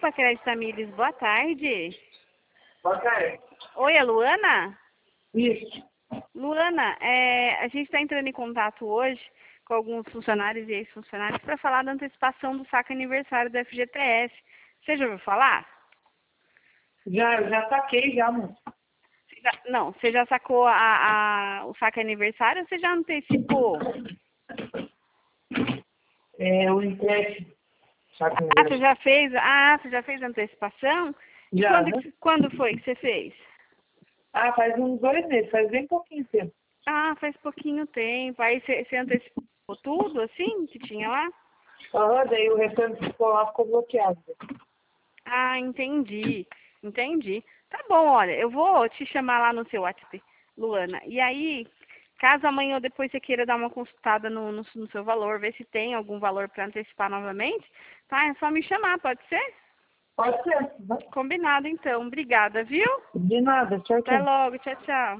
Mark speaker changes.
Speaker 1: Desculpa, Crédito Tamires, boa tarde.
Speaker 2: Boa tarde.
Speaker 1: Oi, é Luana?
Speaker 2: Isso.
Speaker 1: Luana, a gente está entrando em contato hoje com alguns funcionários e ex-funcionários para falar da antecipação do saque aniversário do FGTS. Você já ouviu falar?
Speaker 2: Eu já saquei já, moço.
Speaker 1: Não, você já sacou o saque aniversário ou você já antecipou?
Speaker 2: O empréstimo. Saco
Speaker 1: Você já fez? Você já fez a antecipação? E
Speaker 2: Já, né?
Speaker 1: quando foi que você fez?
Speaker 2: Faz uns 2 meses, faz bem pouquinho tempo.
Speaker 1: Faz pouquinho tempo. Aí você antecipou tudo, assim, que tinha lá?
Speaker 2: Daí o restante que ficou lá ficou bloqueado.
Speaker 1: Entendi. Entendi. Tá bom, olha, eu vou te chamar lá no seu WhatsApp, Luana. E aí, caso amanhã ou depois você queira dar uma consultada no seu valor, ver se tem algum valor para antecipar novamente, tá? É só me chamar, pode ser?
Speaker 2: Pode ser.
Speaker 1: Combinado, então. Obrigada, viu?
Speaker 2: De nada, tchau,
Speaker 1: Até
Speaker 2: tchau.
Speaker 1: logo. Tchau, tchau.